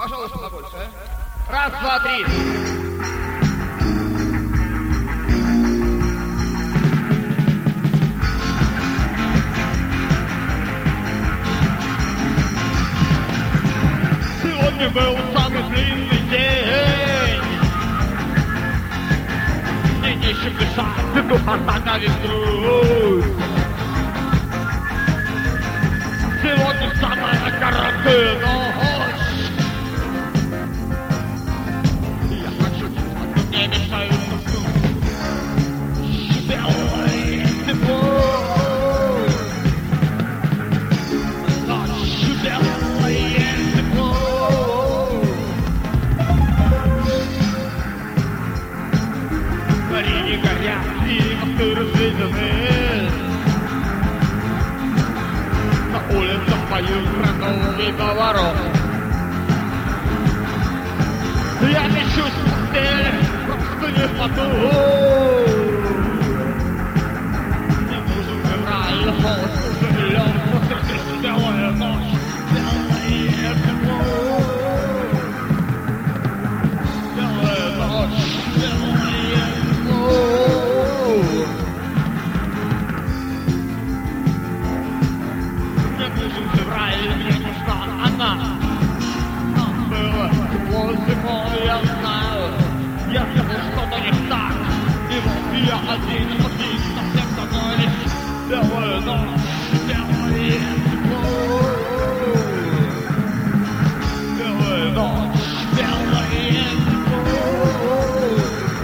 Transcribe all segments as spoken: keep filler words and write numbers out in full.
Пожалуйста, побольше, а? Раз, два, три. Сегодня был самый длинный день. Мне нечем дышать, иду на ветру. Сегодня самая короткая ночь. Я хочу, но мне мешают уснуть. Белое тепло. Ночь, белое тепло. Гори не горят, и мосты разведены. На улицах поют про новый поворот. Я мечусь в постели, просто не поту. Мне нужен февраль, холод, миллион, но сердце белая ночь, белое тепло. Белая ночь, белое тепло. Мне нужен февраль, мне нужна она. Нам было тепло зимой, я знаю. Я сделал что-то не так. И вот я один, один, совсем давно лишь. Белая ночь, белое тепло. Белая ночь, белое тепло.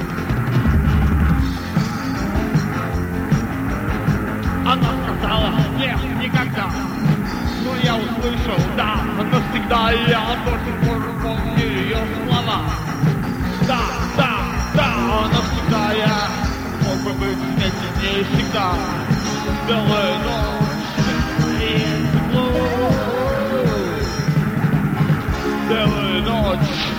Она сказала, нет, никогда. Но я услышал, да, навсегда. Я до сих пор помню ее слова. Да, да, да, навсегда я мог бы быть вместе с ней всегда. Белая ночь, белое тепло. Белая ночь.